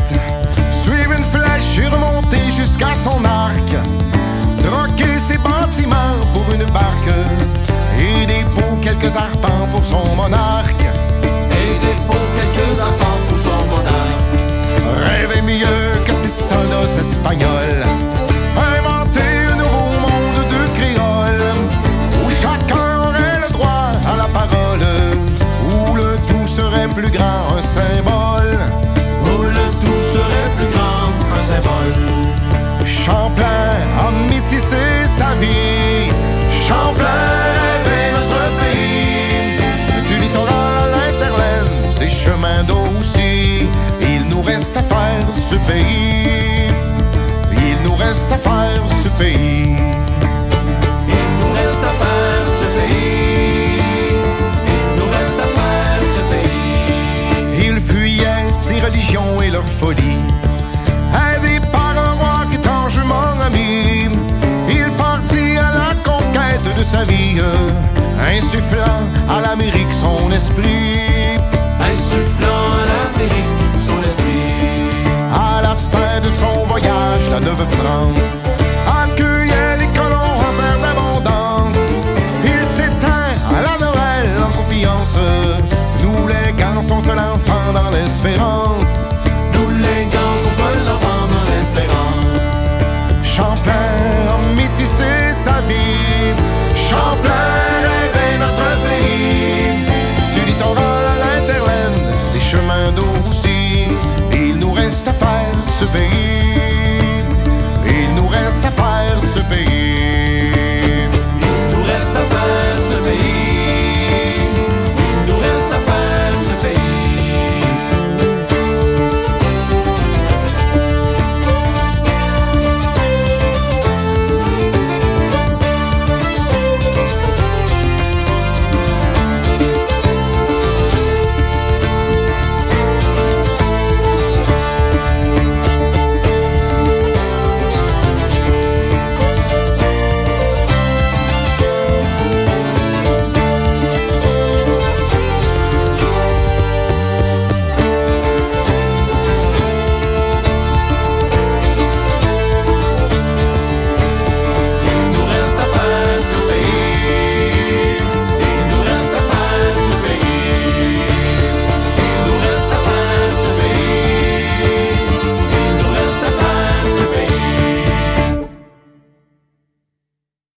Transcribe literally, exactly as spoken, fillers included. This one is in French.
carte, suivre une flèche et remonter jusqu'à son arc, troquer ses bâtiments pour une barque, et des pots, quelques arpents pour son monarque. Et des pots, quelques arpents pour son monarque. Rêver mieux que ces soldats espagnols, inventer un nouveau monde de créoles, où chacun aurait le droit à la parole, où le tout serait plus grand, un symbole. Où le tout serait plus grand, un symbole. Champlain a métissé sa vie, Champlain rêvait notre pays. Du littoral à l'interlaine, des chemins d'eau aussi, il nous reste à faire ce pays. Il nous reste à faire ce pays. Il nous reste à faire ce pays. Il nous reste à faire ce pays. Il fuyait ses religions et leur folie, aidé par un roi étrangement ami. Il partit à la conquête de sa vie, insufflant à l'Amérique son esprit. Insufflant à l'Amérique son esprit. À la fin de son voyage, la Neuve France accueillait les colons en terre d'abondance. Il s'éteint à la Noël en confiance, nous léguant son seul enfant dans l'espérance. Nous léguant son seul enfant dans l'espérance. Champlain a métissé sa vie, Champlain rêvait notre pays. Du littoral à l'interlaine, des chemins d'eau aussi, il nous reste à faire ce pays.